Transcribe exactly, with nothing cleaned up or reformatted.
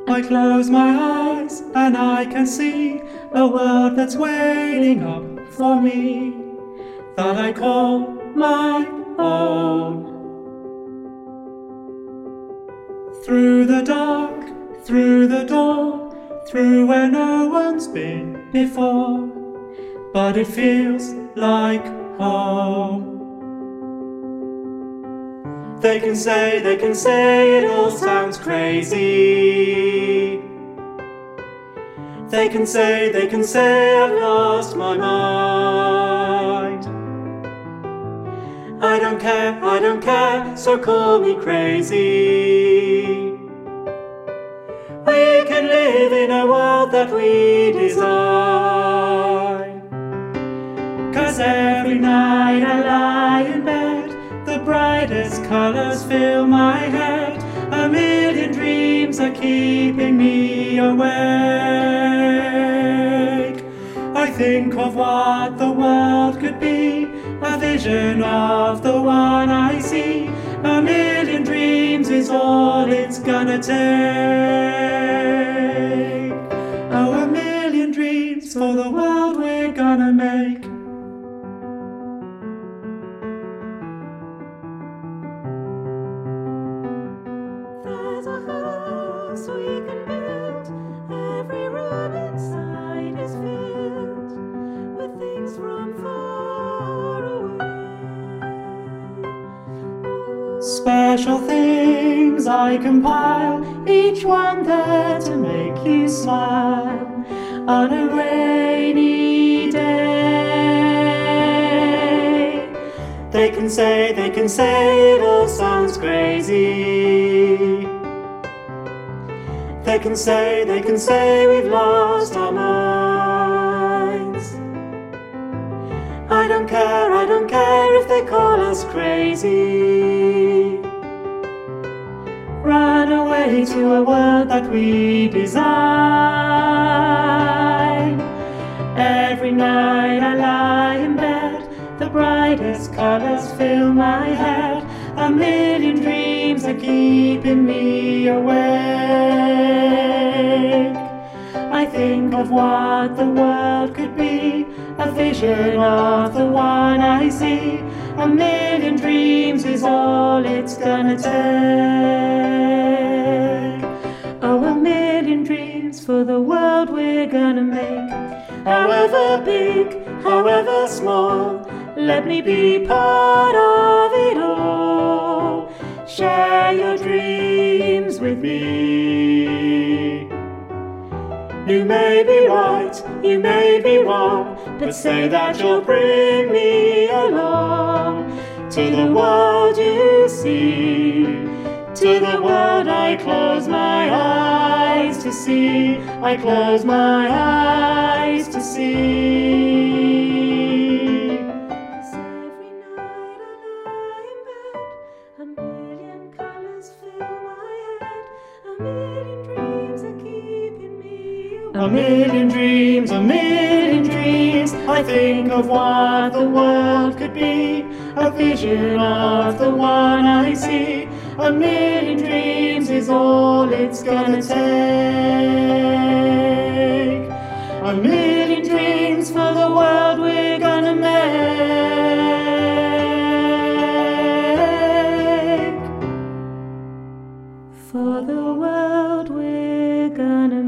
I close my eyes and I can see a world that's waiting up for me, that I call my own. Through the dark, through the door, through where no one's been before, but it feels like home. They can say, they can say it all sounds crazy. They can say, they can say I've lost my mind. I don't care, I don't care, so call me crazy. We can live in a world that we design. 'Cause every night I lie in bed, the brightest colors fill my head. A million dreams are keeping me awake. I think of what the world could be, a vision of the one I see. A million dreams is all it's gonna take. Oh, a million dreams for the world we're gonna make. There's a house we can build, every room inside is filled with things from far away. Special things I compile, each one there to make you smile on a rainy day. They can say, they can say it all sounds crazy. They can say, they can say we've lost our minds. I don't care, I don't care if they call us crazy. Run away to a world that we design. Every night I lie in bed, the brightest colors fill my head. A million dreams are keeping me awake. I think of what the world could be, a vision of the one I see. A million dreams is all it's gonna take. Oh, a million dreams for the world we're gonna make. However big, however small, let me be part of it all. Share your dreams with me. You may be right, you may be wrong, but say that you'll bring me along to the world you see, to the world I close my eyes to see, I close my eyes to see. 'Cause every night I lie in bed, a million colors fill my head. A million dreams are keeping me awake. A million dreams, a million dreams, I think of what the world could be, a vision of the one I see. A million dreams is all it's gonna take. A million dreams for the world we're gonna make. For the world we're gonna